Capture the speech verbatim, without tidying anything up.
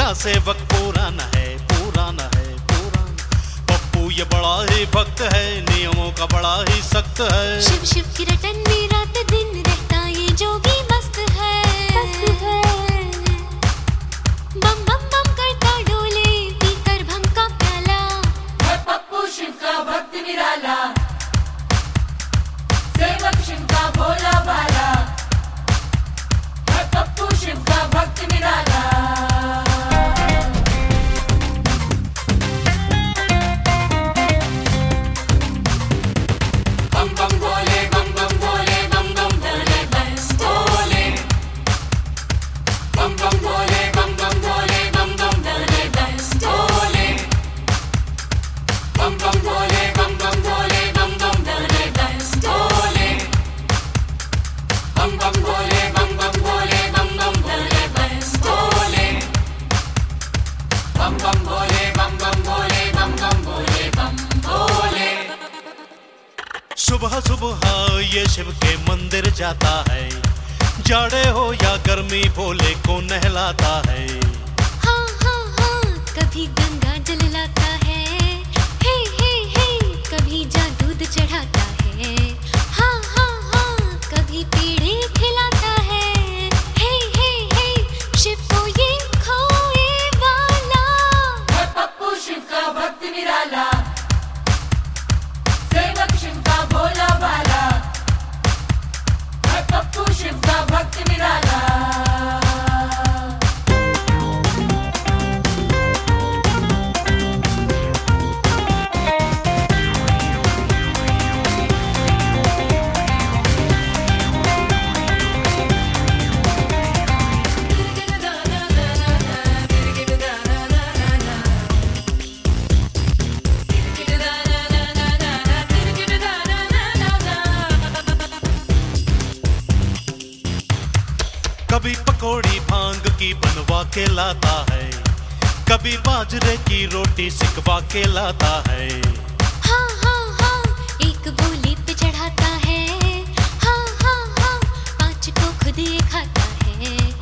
क्या सेवक पुराना है, पुराना है पुराना। पप्पू ये बड़ा ही भक्त है, नियमों का बड़ा ही सख्त है। शिव शिव की रटन में रात दिन रहता ये जोगी मस्त है, मस्त है। बम बम बम करता डोले पीकर भंग का प्याला, है पप्पू शिव का भक्त निराला, सेवक शिव का भोला भाला, है पप्पू शिव का भक्त निराला। बम बम भोले बम बम भोले बम बम भोले बस भोले, बम बम भोले बम बम भोले बम बम भोले बस भोले, बम बम भोले बम बम भोले बम बम भोले बस भोले, बम बम भोले बम बम भोले बम बम भोले बस भोले, बम बम भोले बम बम भोले बम बम भोले बम भोले। सुबह सुबह ये शिव के मंदिर जाता है, जाड़े हो या गर्मी भोले को नहलाता है। हाँ हाँ हाँ कभी गंगा जल लाता है, हे हे हे कभी जा दूध चढ़ाता है। हाँ हाँ हाँ कभी पेड़े खिलाता है, हे हे हे शिव को ये खोए वाला, है पप्पू शिव का भक्त निराला, सेवक शिव का भोला भाला, है पप्पू शिव का भक्त निराला। कभी पकौड़ी भांग की बनवा के लाता है, कभी बाजरे की रोटी सिकवा के लाता है। हाँ हाँ हाँ एक बोले पे चढ़ाता है, हाँ हाँ हाँ पांच को खुद ये खाता है।